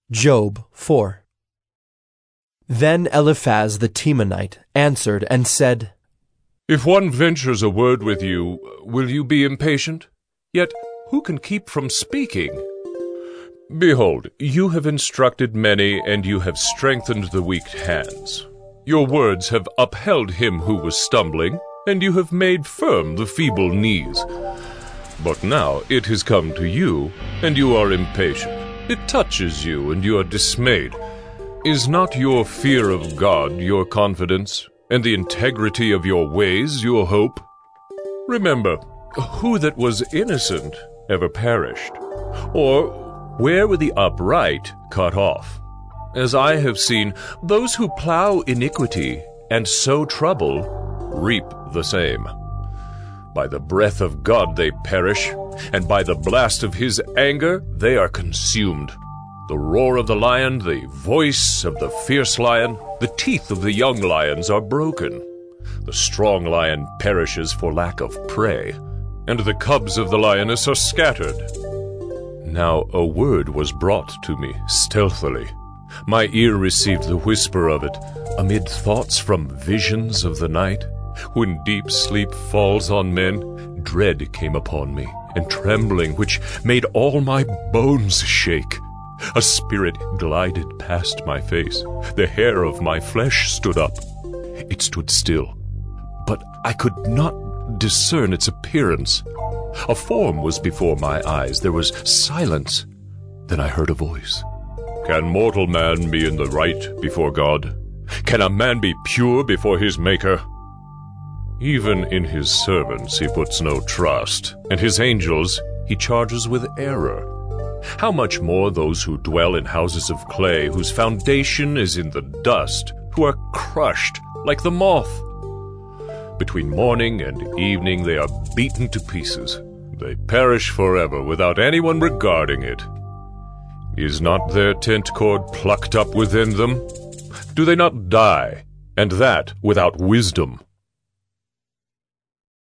Job 4. Then Eliphaz the Temanite answered and said, If one ventures a word with you, will you be impatient? Yet who can keep from speaking? Behold, you have instructed many, and you have strengthened the weak hands. Your words have upheld him who was stumbling, and you have made firm the feeble knees. But now it has come to you, and you are impatient. It touches you, and you are dismayed. Is not your fear of God your confidence, and the integrity of your ways your hope? Remember, who that was innocent ever perished? Or where were the upright cut off? As I have seen, those who plow iniquity and sow trouble reap the same. By the breath of God they perish, and by the blast of his anger they are consumed. The roar of the lion, the voice of the fierce lion, the teeth of the young lions are broken. The strong lion perishes for lack of prey, and the cubs of the lioness are scattered. Now a word was brought to me stealthily. My ear received the whisper of it, amid thoughts from visions of the night. When deep sleep falls on men, dread came upon me, and trembling which made all my bones shake. A spirit glided past my face. The hair of my flesh stood up. It stood still, but I could not discern its appearance. A form was before my eyes. There was silence. Then I heard a voice. Can mortal man be in the right before God? Can a man be pure before his Maker? Even in his servants he puts no trust, and his angels he charges with error. How much more those who dwell in houses of clay, whose foundation is in the dust, who are crushed like the moth? Between morning and evening they are beaten to pieces. They perish forever without anyone regarding it. Is not their tent cord plucked up within them? Do they not die, and that without wisdom?